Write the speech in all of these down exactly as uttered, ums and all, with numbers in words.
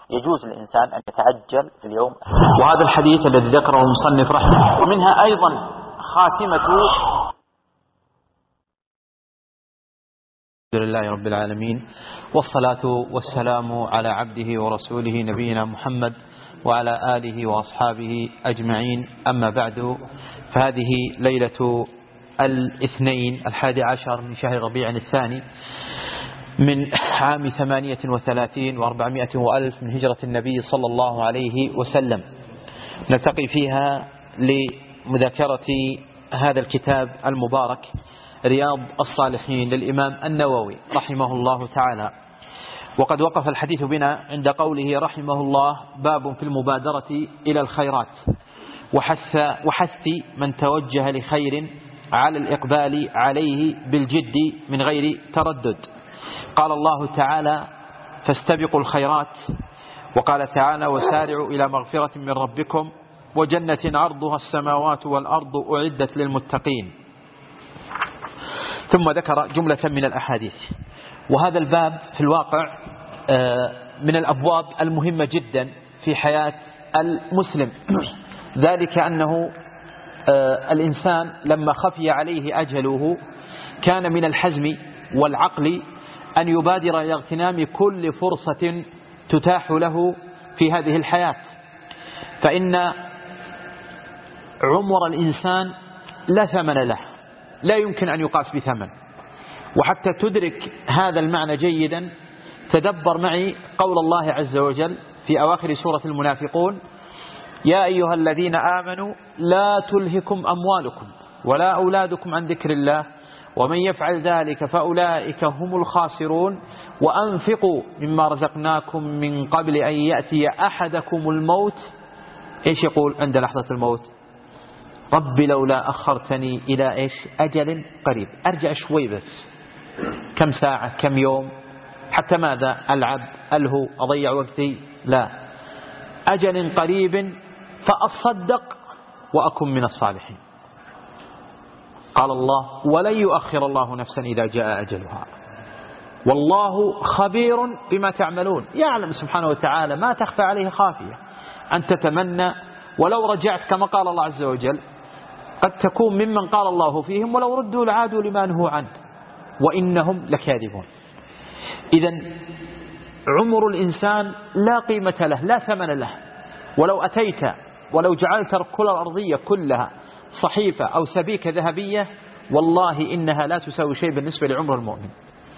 يجوز للإنسان أن يتعجل في اليوم. وهذا الحديث الذي ذكره المصنف رحمه الله ومنها أيضا خاتمة. الحمد لله رب العالمين، والصلاة والسلام على عبده ورسوله نبينا محمد وعلى آله وأصحابه أجمعين. أما بعد، فهذه ليلة الاثنين الحادي عشر من شهر ربيع الثاني من عام ثمانية وثلاثين وأربعمائة وألف من هجرة النبي صلى الله عليه وسلم. نلتقي فيها لمذاكرة هذا الكتاب المبارك رياض الصالحين للإمام النووي رحمه الله تعالى. وقد وقف الحديث بنا عند قوله رحمه الله: باب في المبادرة إلى الخيرات وحث, وحث من توجه لخير على الإقبال عليه بالجد من غير تردد. قال الله تعالى: فاستبقوا الخيرات. وقال تعالى: وسارعوا إلى مغفرة من ربكم وجنة عرضها السماوات والأرض أعدت للمتقين. ثم ذكر جملة من الأحاديث. وهذا الباب في الواقع من الأبواب المهمة جدا في حياة المسلم، ذلك أنه الإنسان لما خفي عليه أجله كان من الحزم والعقل أن يبادر إلى اغتنام كل فرصة تتاح له في هذه الحياة، فإن عمر الإنسان لا ثمن له، لا يمكن أن يقاس بثمن. وحتى تدرك هذا المعنى جيدا تدبر معي قول الله عز وجل في أواخر سورة المنافقون: يا أيها الذين آمنوا لا تلهكم أموالكم ولا أولادكم عن ذكر الله ومن يفعل ذلك فأولئك هم الخاسرون وأنفقوا مما رزقناكم من قبل أن يأتي أحدكم الموت. إيش يقول عند لحظة الموت؟ رب لولا أخرتني إلى إيش أجل قريب، أرجع شوي بس، كم ساعة كم يوم، حتى ماذا ألعب ألهو أضيع وقتي؟ لا، أجل قريب فأصدق وأكن من الصالحين. قال الله: ولن يؤخر الله نفسا إذا جاء أجلها والله خبير بما تعملون. يعلم سبحانه وتعالى ما تخفى عليه خافية. أن تتمنى ولو رجعت كما قال الله عز وجل قد تكون ممن قال الله فيهم ولو ردوا لعادوا لما نهوا عنه وإنهم لكاذبون. إذن عمر الإنسان لا قيمة له، لا ثمن له. ولو أتيت ولو جعلت الكرة الأرضية كلها صحيفة أو سبيكة ذهبية والله إنها لا تساوي شيء بالنسبة لعمر المؤمن.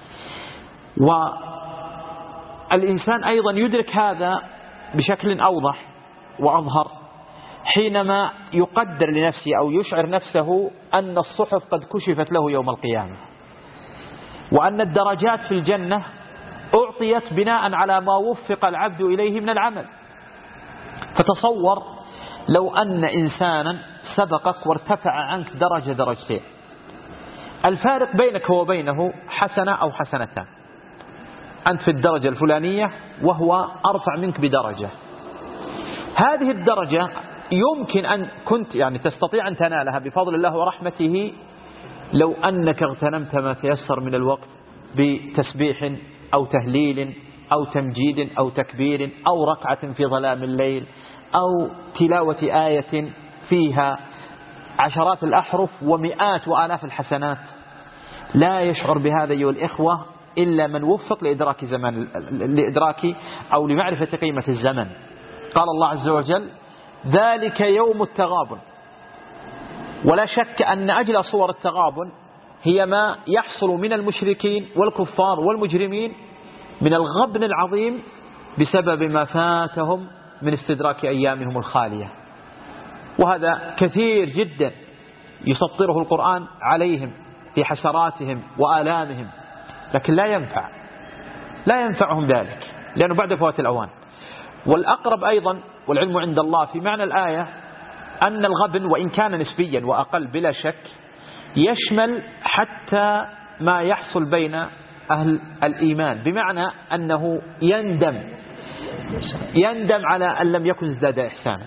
والإنسان أيضا يدرك هذا بشكل أوضح وأظهر حينما يقدر لنفسه أو يشعر نفسه أن الصحف قد كشفت له يوم القيامة، وأن الدرجات في الجنة أعطيت بناء على ما وفق العبد إليه من العمل. فتصور لو أن إنسانا سبقك وارتفع عنك درجة درجتين، الفارق بينك وبينه حسنة أو حسنتان، أنت في الدرجة الفلانية وهو أرفع منك بدرجة. هذه الدرجة يمكن أن كنت يعني تستطيع أن تنالها بفضل الله ورحمته لو أنك اغتنمت ما تيسر من الوقت بتسبيح أو تهليل أو تمجيد أو تكبير أو ركعة في ظلام الليل أو تلاوة آية فيها عشرات الأحرف ومئات وآلاف الحسنات. لا يشعر بهذا أيها الإخوة إلا من وفق لإدراك زمان لإدراك أو لمعرفة قيمة الزمن. قال الله عز وجل: ذلك يوم التغابن. ولا شك أن أجل صور التغابن هي ما يحصل من المشركين والكفار والمجرمين من الغبن العظيم بسبب ما فاتهم من استدراك أيامهم الخالية. وهذا كثير جدا يسطره القرآن عليهم في حسراتهم وآلامهم، لكن لا ينفع لا ينفعهم ذلك لأنه بعد فوات الأوان. والأقرب أيضا والعلم عند الله في معنى الآية أن الغبن وإن كان نسبيا وأقل بلا شك يشمل حتى ما يحصل بين أهل الإيمان، بمعنى أنه يندم يندم على أن لم يكن ازداد إحسانا.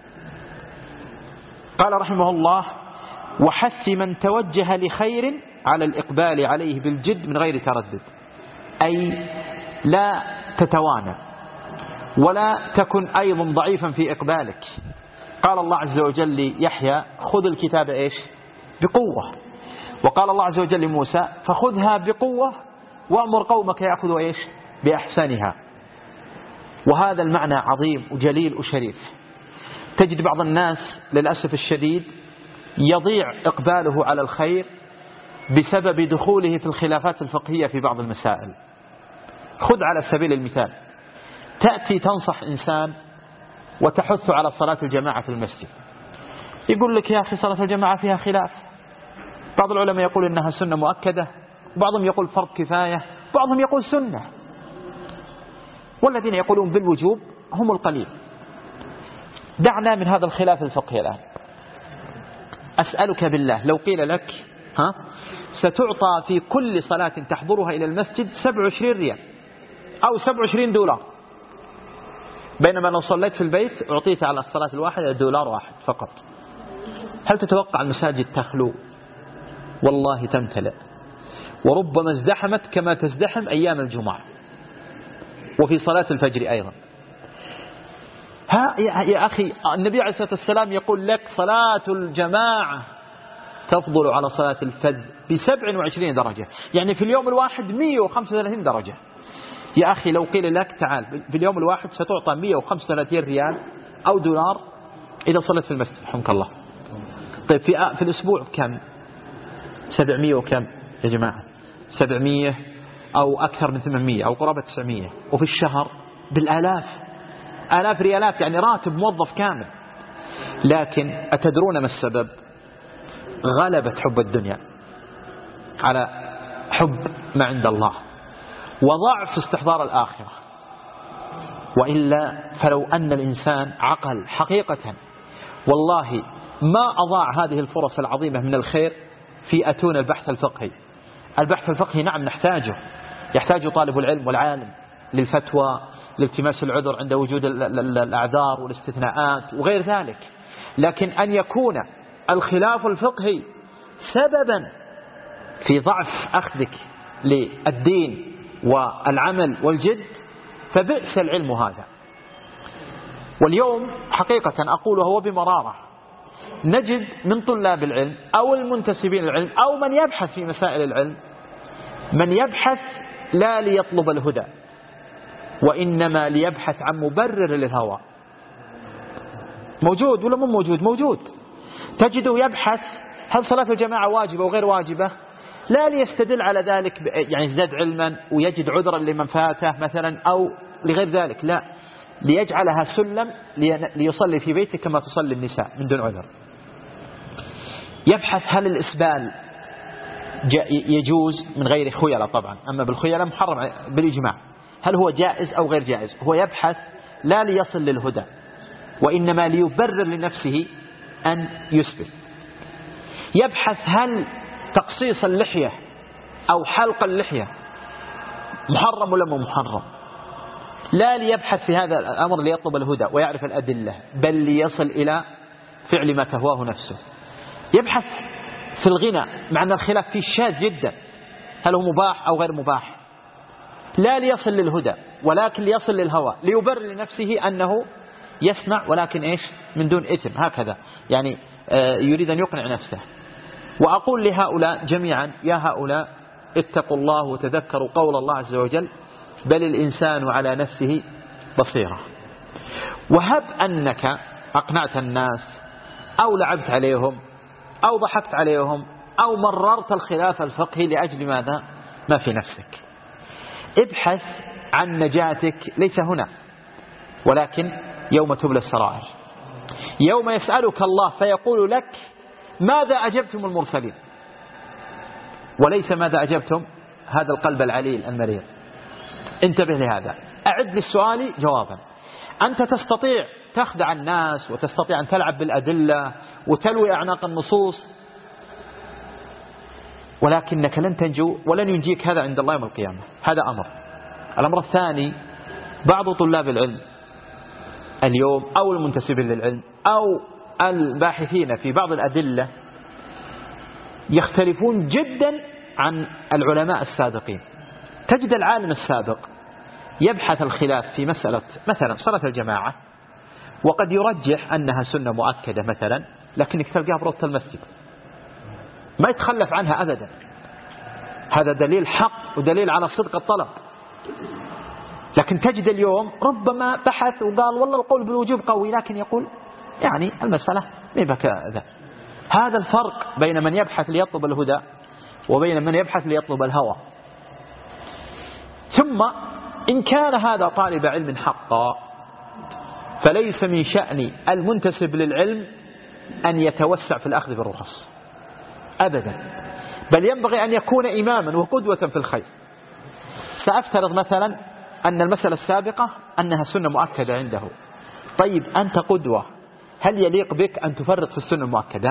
قال رحمه الله: وحث من توجه لخير على الإقبال عليه بالجد من غير تردد، أي لا تتوانى ولا تكن أيضا ضعيفا في إقبالك. قال الله عز وجل ليحيى خذ الكتاب إيش بقوة، وقال الله عز وجل لموسى فخذها بقوة وأمر قومك يأخذوا إيش بأحسنها. وهذا المعنى عظيم وجليل وشريف. تجد بعض الناس للأسف الشديد يضيع إقباله على الخير بسبب دخوله في الخلافات الفقهية في بعض المسائل. خذ على سبيل المثال، تأتي تنصح إنسان وتحث على صلاة الجماعة في المسجد، يقول لك يا أخي صلاة الجماعة فيها خلاف، بعض العلماء يقول إنها سنة مؤكدة، بعضهم يقول فرض كفاية، بعضهم يقول سنة، والذين يقولون بالوجوب هم القليل. دعنا من هذا الخلاف الفقهي الآن. أسألك بالله لو قيل لك ها ستعطى في كل صلاة تحضرها إلى المسجد سبعة وعشرين ريال أو سبعة وعشرين دولار، بينما لو صليت في البيت أعطيت على الصلاة الواحدة دولار واحد فقط، هل تتوقع المساجد تخلو؟ والله تمتلئ، وربما ازدحمت كما تزدحم أيام الجمعة وفي صلاة الفجر أيضا. ها يا أخي النبي عليه الصلاة والسلام يقول لك صلاة الجماعة تفضل على صلاة الفجر بسبع وعشرين درجة، يعني في اليوم الواحد مئة وخمسة وثلاثين درجة. يا أخي لو قيل لك تعال في اليوم الواحد ستعطى مئة وخمسة وثلاثين ريال أو دولار إذا صلت في المسجد، رحمك الله. طيب في في الأسبوع كم؟ سبعمئة وكم يا جماعة؟ سبعمئة أو أكثر من ثمانمئة أو قرابة تسعمئة، وفي الشهر بالآلاف، آلاف ريالات، يعني راتب موظف كامل. لكن أتدرون ما السبب؟ غلبت حب الدنيا على حب ما عند الله، وضعف استحضار الآخرة. وإلا فلو أن الإنسان عقل حقيقة والله ما أضاع هذه الفرص العظيمة من الخير في أتون البحث الفقهي. البحث الفقهي نعم نحتاجه، يحتاج طالب العلم والعالم للفتوى، لالتماس العذر عند وجود الأعذار والاستثناءات وغير ذلك، لكن أن يكون الخلاف الفقهي سببا في ضعف أخذك للدين والعمل والجد فبئس العلم هذا. واليوم حقيقة أقول وهو بمرارة نجد من طلاب العلم أو المنتسبين للعلم أو من يبحث في مسائل العلم من يبحث لا ليطلب الهدى وإنما ليبحث عن مبرر للهوى. موجود ولا مو موجود؟ موجود. تجده يبحث هل صلاة الجماعة واجبة وغير واجبة، لا ليستدل على ذلك يعني ازداد علما ويجد عذرا لمن فاته مثلا أو لغير ذلك، لا، ليجعلها سلم ليصلي في بيته كما تصلي النساء من دون عذر. يبحث هل الإسبال يجوز من غير خيلة، طبعا أما بالخيلة محرم بالإجماع، هل هو جائز أو غير جائز. هو يبحث لا ليصل للهدى وإنما ليبرر لنفسه أن يسبل. يبحث هل تقصيص اللحية أو حلق اللحية محرم ولا مو محرم، لا ليبحث في هذا الأمر ليطلب الهدى ويعرف الأدلة، بل ليصل إلى فعل ما تهواه نفسه. يبحث في الغنى مع أن الخلاف فيه شاذ جدا، هل هو مباح أو غير مباح، لا ليصل للهدى ولكن ليصل للهوى ليبرر لنفسه أنه يسمع ولكن إيش من دون إثم، هكذا يعني يريد أن يقنع نفسه. وأقول لهؤلاء جميعا يا هؤلاء اتقوا الله وتذكروا قول الله عز وجل بل الإنسان على نفسه بصيرة. وهب أنك أقنعت الناس أو لعبت عليهم أو ضحكت عليهم أو مررت الخلاف الفقهي لأجل ماذا؟ ما في نفسك. ابحث عن نجاتك ليس هنا ولكن يوم تبلى السرائر، يوم يسألك الله فيقول لك ماذا أجبتم المرسلين، وليس ماذا أجبتم هذا القلب العليل المريض. انتبه لهذا، أعد للسؤال جوابا. أنت تستطيع تخدع الناس وتستطيع أن تلعب بالأدلة وتلوي أعناق النصوص، ولكنك لن تنجو ولن ينجيك هذا عند الله يوم القيامة. هذا أمر. الأمر الثاني، بعض طلاب العلم اليوم أو المنتسبين للعلم أو الباحثين في بعض الأدلة يختلفون جدا عن العلماء السابقين. تجد العالم السابق يبحث الخلاف في مسألة مثلا صلاة الجماعة، وقد يرجح أنها سنة مؤكدة مثلا، لكنك تلقاها بروضة المسجد ما يتخلف عنها أبدا. هذا دليل حق ودليل على صدق الطلب. لكن تجد اليوم ربما بحث وقال والله القول بالوجوب قوي، لكن يقول يعني المسألة ما كذا. هذا الفرق بين من يبحث ليطلب الهدى وبين من يبحث ليطلب الهوى. ثم إن كان هذا طالب علم حقا، فليس من شأن المنتسب للعلم أن يتوسع في الأخذ بالرخص أبدا، بل ينبغي أن يكون إماما وقدوة في الخير. سأفترض مثلا أن المسألة السابقة أنها سنة مؤكدة عنده. طيب أنت قدوة، هل يليق بك أن تفرط في السنة المؤكدة؟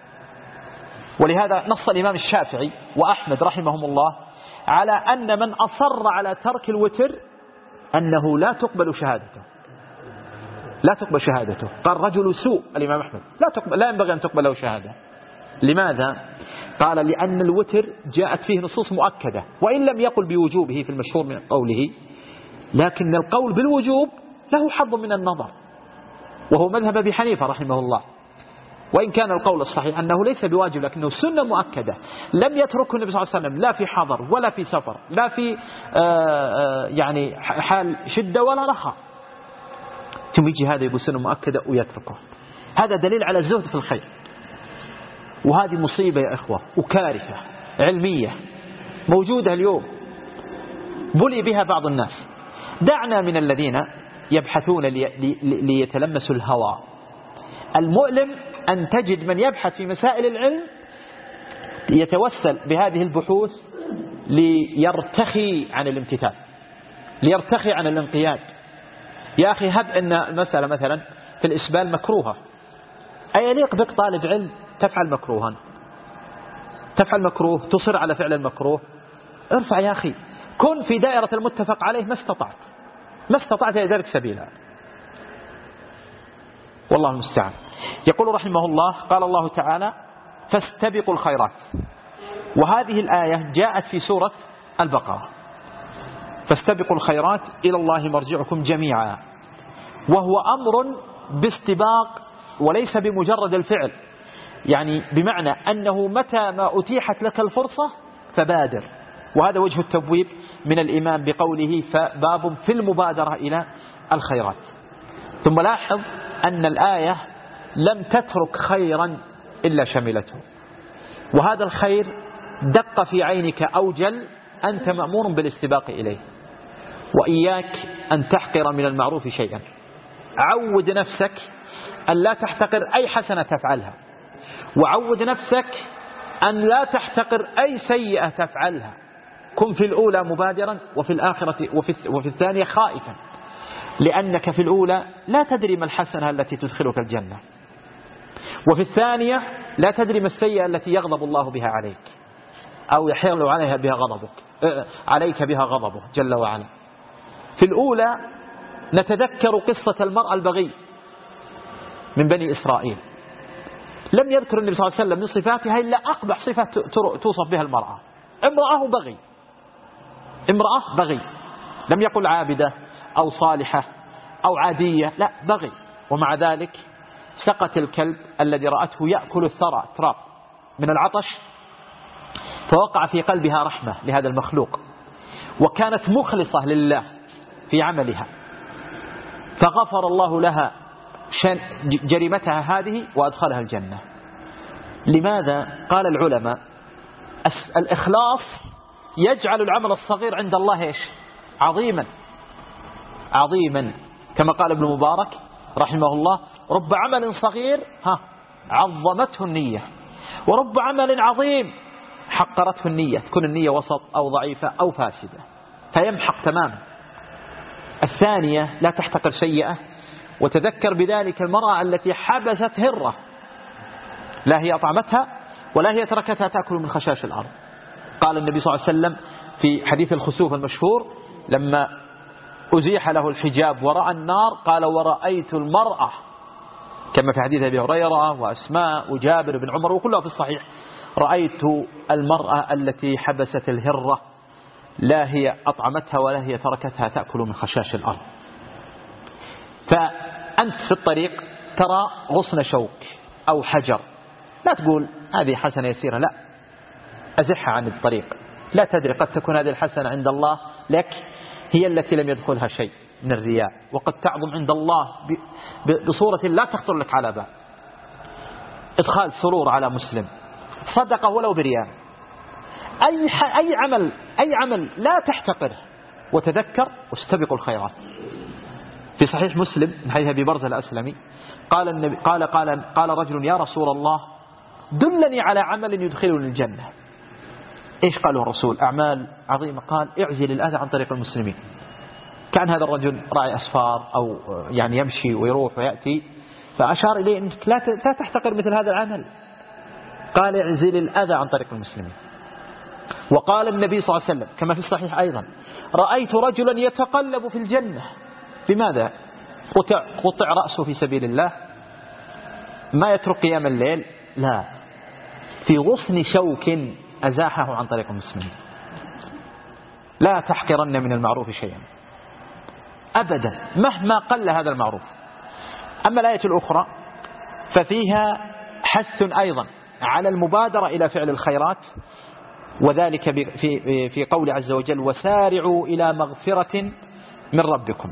ولهذا نص الإمام الشافعي وأحمد رحمهم الله على أن من أصر على ترك الوتر أنه لا تقبل شهادته، لا تقبل شهادته. قال رجل سوء الإمام أحمد، لا تقبل، لا ينبغي أن تقبل له شهادة. لماذا؟ قال لأن الوتر جاءت فيه نصوص مؤكدة، وإن لم يقل بوجوبه في المشهور من قوله، لكن القول بالوجوب له حظ من النظر، وهو مذهب أبي حنيفة رحمه الله. وإن كان القول الصحيح أنه ليس بواجب، لكنه سنة مؤكدة لم يتركه النبي صلى الله عليه وسلم لا في حضر ولا في سفر، لا في آآ آآ يعني حال شدة ولا رخاء، ثم يجي هذا يقول سنة مؤكدة ويتركه. هذا دليل على الزهد في الخير. وهذه مصيبة يا إخوة وكارثة علمية موجودة اليوم بلي بها بعض الناس. دعنا من الذين يبحثون لي ليتلمسوا الهوى. المؤلم أن تجد من يبحث في مسائل العلم يتوسل بهذه البحوث ليرتخي عن الامتثال، ليرتخي عن الانقياد. يا أخي هب أن المسألة مثلا في الإسبال مكروهة، أيليق بك طالب علم تفعل مكروها، تفعل مكروه، تصر على فعل المكروه؟ ارفع يا أخي، كن في دائرة المتفق عليه ما استطعت، ما استطعت إلى ذلك سبيلا. والله المستعان. يقول رحمه الله قال الله تعالى فاستبقوا الخيرات، وهذه الآية جاءت في سورة البقرة. فاستبقوا الخيرات إلى الله مرجعكم جميعا، وهو أمر باستباق وليس بمجرد الفعل، يعني بمعنى أنه متى ما أتيحت لك الفرصة فبادر. وهذا وجه التبويب من الإمام بقوله فباب في المبادرة إلى الخيرات. ثم لاحظ أن الآية لم تترك خيرا إلا شملته، وهذا الخير دق في عينك أو جل أنت مأمور بالاستباق إليه. وإياك أن تحقر من المعروف شيئا، عود نفسك أن لا تحتقر أي حسنة تفعلها، وعود نفسك أن لا تحتقر أي سيئة تفعلها. كن في الأولى مبادرا وفي الآخرة وفي, وفي الثانية خائفا، لأنك في الأولى لا تدري ما الحسنة التي تدخلك الجنة، وفي الثانية لا تدري ما السيئة التي يغضب الله بها عليك أو يحيل عليها بها غضبك عليك بها غضبه جل وعلا. في الأولى نتذكر قصة المرأة البغي من بني إسرائيل، لم يذكر النبي صلى الله عليه وسلم من صفاتها إلا أقبح صفة توصف بها المرأة، امرأة بغي، امرأة بغي، لم يقل عابدة أو صالحة أو عادية، لا بغي. ومع ذلك سقت الكلب الذي رأته يأكل الثرى تراب من العطش، فوقع في قلبها رحمة لهذا المخلوق، وكانت مخلصة لله في عملها، فغفر الله لها جريمتها هذه وأدخلها الجنة. لماذا؟ قال العلماء الإخلاص يجعل العمل الصغير عند الله إيش؟ عظيما عظيما، كما قال ابن مبارك رحمه الله رب عمل صغير ها عظمته النية، ورب عمل عظيم حقرته النية، تكون النية وسط أو ضعيفة أو فاسدة فيمحق تماما. الثانية لا تحتقر سيئة، وتذكر بذلك المرأة التي حبست هرة، لا هي أطعمتها ولا هي تركتها تأكل من خشاش الأرض. قال النبي صلى الله عليه وسلم في حديث الخسوف المشهور لما أزيح له الحجاب ورأى النار قال ورأيت المرأة، كما في حديث أبي هريرة وأسماء وجابر بن عمر وكلها في الصحيح، رأيت المرأة التي حبست الهرة لا هي أطعمتها ولا هي تركتها تأكل من خشاش الأرض. فأنت في الطريق ترى غصن شوك أو حجر، لا تقول هذه حسنة يسيرة، لا، أزحها عن الطريق. لا تدري، قد تكون هذه الحسنة عند الله لك هي التي لم يدخلها شيء من الرياء، وقد تعظم عند الله بصورة لا تخطر لك على بال. إدخال سرور على مسلم، صدقة ولو بريال، أي أي عمل أي عمل لا تحتقره، وتذكر واستبقوا الخيرات. في صحيح مسلم من حديث أبي برزة الأسلمي قال النبي قال قال قال رجل يا رسول الله دلني على عمل يدخلني الجنة. إيش قاله الرسول؟ أعمال عظيمة. قال اعزل الأذى عن طريق المسلمين. كان هذا الرجل راعي أسفار أو يعني يمشي ويروح ويأتي، فأشار إليه أنك لا تحتقر مثل هذا العمل. قال اعزل الأذى عن طريق المسلمين. وقال النبي صلى الله عليه وسلم كما في الصحيح أيضا رأيت رجلا يتقلب في الجنة. بماذا؟ قطع, قطع رأسه في سبيل الله، ما يترك قيام الليل، لا، في غصن شوك أزاحه عن طريق المسلمين. لا تحقرن من المعروف شيئا أبدا مهما قل هذا المعروف. أما الآية الأخرى ففيها حث أيضا على المبادرة إلى فعل الخيرات، وذلك في في قول عز وجل وسارعوا إلى مغفرة من ربكم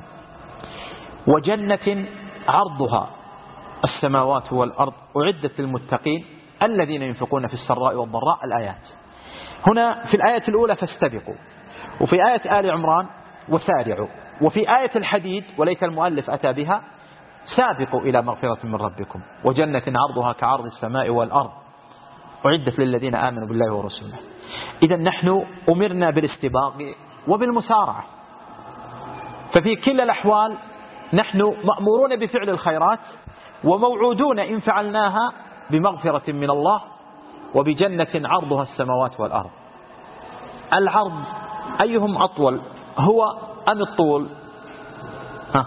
وجنة عرضها السماوات والأرض أعدت للمتقين الذين ينفقون في السراء والضراء. الآيات هنا في الآية الأولى فاستبقوا، وفي آية آل عمران وسارعوا، وفي آية الحديد وليت المؤلف أتى بها سابقوا إلى مغفرة من ربكم وجنة عرضها كعرض السماء والأرض أعدت للذين آمنوا بالله ورسوله. إذا نحن أمرنا بالاستباق وبالمسارعة، ففي كل الأحوال نحن مأمورون بفعل الخيرات وموعودون إن فعلناها بمغفرة من الله وبجنة عرضها السماوات والأرض. العرض أيهم أطول، هو أم الطول؟ ها؟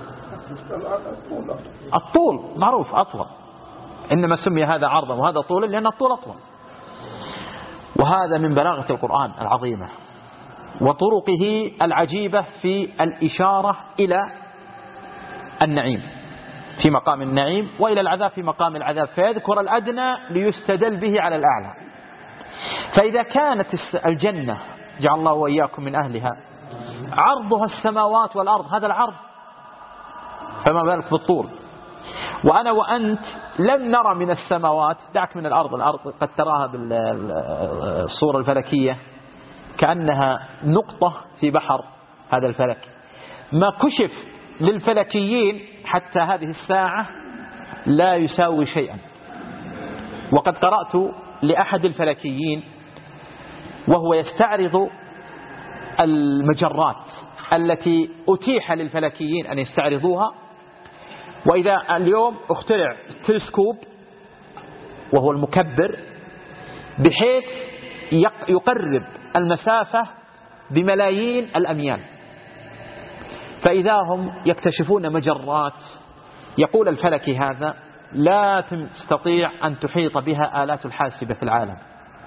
الطول معروف أطول، إنما سمي هذا عرضا وهذا طولا لأن الطول أطول. وهذا من بلاغة القرآن العظيمة وطرقه العجيبة في الإشارة إلى النعيم في مقام النعيم وإلى العذاب في مقام العذاب، فيذكر الأدنى ليستدل به على الأعلى. فإذا كانت الجنة جعل الله وإياكم من أهلها عرضها السماوات والأرض، هذا العرض، فما بالك بالطول. وأنا وأنت لم نرى من السماوات، دعك من الأرض، الأرض قد تراها بالصورة الفلكية كأنها نقطة في بحر هذا الفلك، ما كشف للفلكيين حتى هذه الساعة لا يساوي شيئا. وقد قرأت لأحد الفلكيين وهو يستعرض المجرات التي أتيح للفلكيين أن يستعرضوها، وإذا اليوم اخترع التلسكوب وهو المكبر بحيث يقرب المسافة بملايين الأميال، فإذا هم يكتشفون مجرات يقول الفلكي هذا لا تستطيع أن تحيط بها آلات الحاسبة في العالم،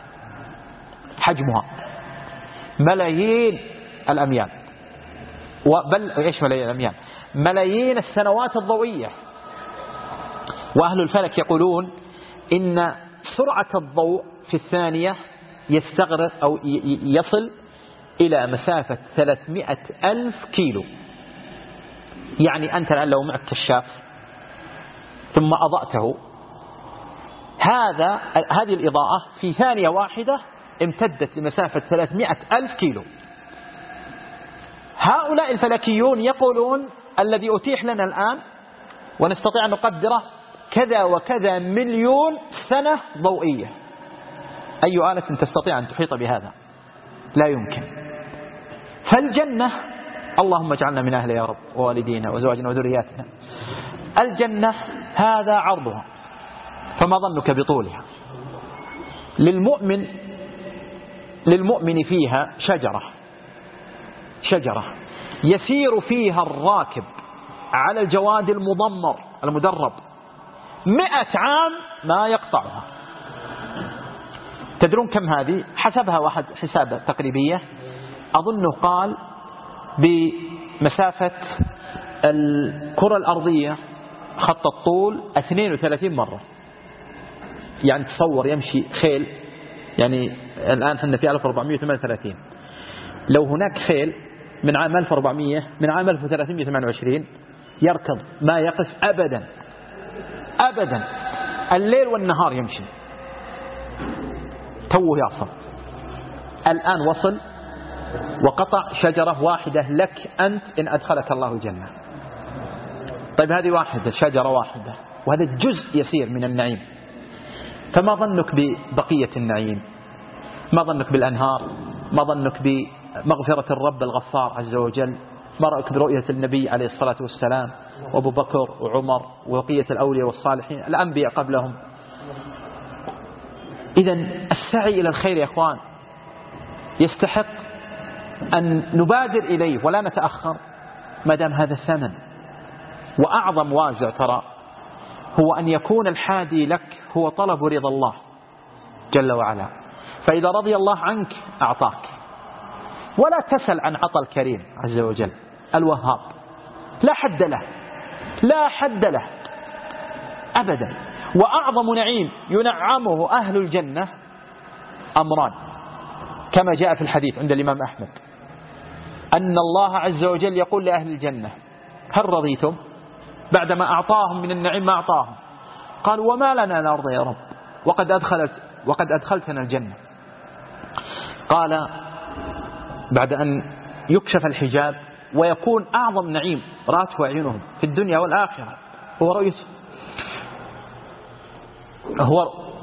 حجمها ملايين الأميال، بل إيش ملايين الأميال، ملايين السنوات الضوئية. وأهل الفلك يقولون إن سرعة الضوء في الثانية يستغرق أو يصل إلى مسافة ثلاثمائة ألف كيلو. يعني أنت الآن لو معك كشاف ثم أضأته، هذا هذه الإضاءة في ثانية واحدة امتدت لمسافة ثلاثمائة ألف كيلو. هؤلاء الفلكيون يقولون الذي أتيح لنا الآن ونستطيع أن نقدره كذا وكذا مليون سنة ضوئية. أي آلة تستطيع أن تحيط بهذا؟ لا يمكن. فالجنة، اللهم اجعلنا من أهل يا رب، ووالدينا وزواجنا وذرياتنا. الجنة هذا عرضها، فما ظنك بطولها؟ للمؤمن للمؤمن فيها شجرة شجرة يسير فيها الراكب على الجواد المضمر المدرب مئة عام ما يقطعها. تدرون كم هذه؟ حسبها واحد حسابة تقريبية، أظنه قال بمسافة الكرة الأرضية خط الطول اثنين وثلاثين مرة. يعني تصور يمشي خيل، يعني الآن احنا في ألف وأربعمائة وثمانية وثلاثين، لو هناك خيل من عام ألف وأربعمائة من عام ألف وثلاثمائة وثمانية وعشرين يركض ما يقف أبدا أبدا، الليل والنهار يمشي، توه يصل. الآن وصل وقطع شجرة واحدة لك أنت إن أدخلك الله الجنة. طيب هذه واحدة، شجرة واحدة، وهذا جزء يسير من النعيم، فما ظنك ببقية النعيم؟ ما ظنك بالأنهار؟ ما ظنك بمغفرة الرب الغفار عز وجل؟ ما رأيك برؤية النبي عليه الصلاة والسلام وأبو بكر وعمر وبقية الأولياء والصالحين الأنبياء قبلهم؟ إذن السعي إلى الخير يا إخوان يستحق أن نبادر إليه ولا نتأخر ما دام هذا الثمن. وأعظم وازع ترى هو أن يكون الحادي لك هو طلب رضا الله جل وعلا، فإذا رضي الله عنك أعطاك. ولا تسل عن عطى الكريم عز وجل الوهاب، لا حد له لا حد له أبدا. وأعظم نعيم ينعمه أهل الجنة أمران كما جاء في الحديث عند الإمام أحمد، أن الله عز وجل يقول لأهل الجنة هل رضيتم؟ بعدما أعطاهم من النعيم ما أعطاهم، قالوا وما لنا نرضى يا رب وقد أدخلت وقد أدخلتنا الجنة. قال بعد أن يكشف الحجاب ويكون أعظم نعيم رأته أعينهم في الدنيا والآخرة هو رؤية هو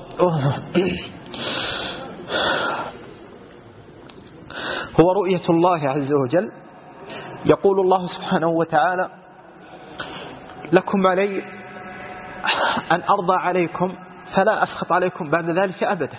هو رؤية الله عز وجل. يقول الله سبحانه وتعالى لكم علي أن أرضى عليكم فلا أسخط عليكم بعد ذلك أبدا.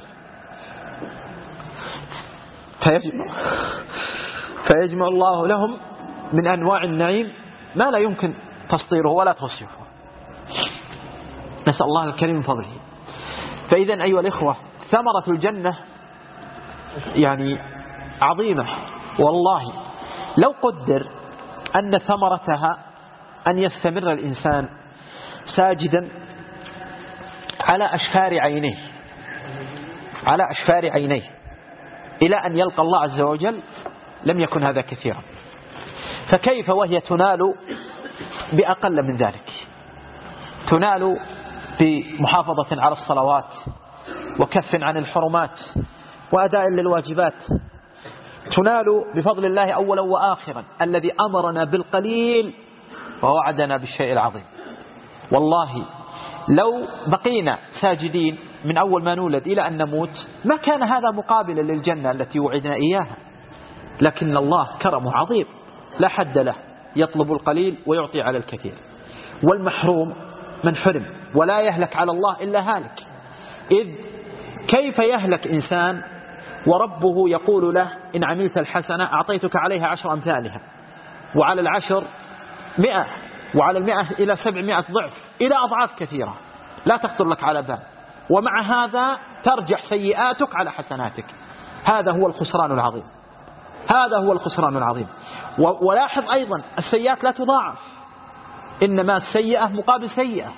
فيجمع, فيجمع الله لهم من أنواع النعيم ما لا يمكن تسطيره ولا توصيفه، نسأل الله الكريم من فضله. فإذا أيها الإخوة ثمرة الجنة يعني عظيمة والله. لو قدر أن ثمرتها أن يستمر الإنسان ساجدا على أشفار عينيه على أشفار عينيه إلى أن يلقى الله عز وجل لم يكن هذا كثيرا، فكيف وهي تنال بأقل من ذلك؟ تنال بمحافظة على الصلوات وكف عن الحرمات وأداء للواجبات، تنال بفضل الله أولا وآخرا الذي أمرنا بالقليل ووعدنا بالشيء العظيم. والله لو بقينا ساجدين من أول ما نولد إلى أن نموت ما كان هذا مقابلا للجنة التي وعدنا إياها، لكن الله كرمه عظيم لا حد له، يطلب القليل ويعطي على الكثير. والمحروم من حرم، ولا يهلك على الله إلا هالك. إذ كيف يهلك إنسان وربه يقول له إن عملت الحسنة أعطيتك عليها عشر أمثالها، وعلى العشر مئة، وعلى المئة إلى سبعمائة ضعف، إلى أضعاف كثيرة لا تخطر لك على بال، ومع هذا ترجح سيئاتك على حسناتك. هذا هو الخسران العظيم، هذا هو الخسران العظيم. ولاحظ أيضا السيئات لا تضاعف، إنما السيئة مقابل سيئة.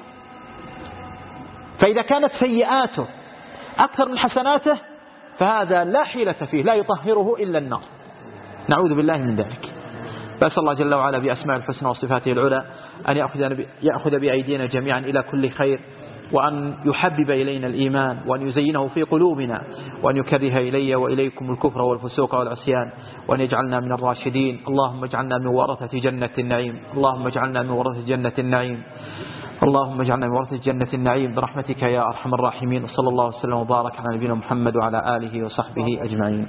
فإذا كانت سيئاته أكثر من حسناته فهذا لا حيلة فيه، لا يطهره إلا النار، نعوذ بالله من ذلك. فأسأل الله جل وعلا بأسماء الحسنى وصفاته العلى أن يأخذ بأيدينا جميعا إلى كل خير، وأن يحبب إلينا الإيمان، وأن يزينه في قلوبنا، وأن يكره إلي وإليكم الكفر والفسوق والعصيان، وأن يجعلنا من الراشدين. اللهم اجعلنا من ورثة جنة النعيم، اللهم اجعلنا من ورثة جنة النعيم، اللهم اجعلنا من ورثة جنة النعيم برحمتك يا أرحم الراحمين. وصلى الله وسلم وبارك على نبينا محمد وعلى آله وصحبه أجمعين.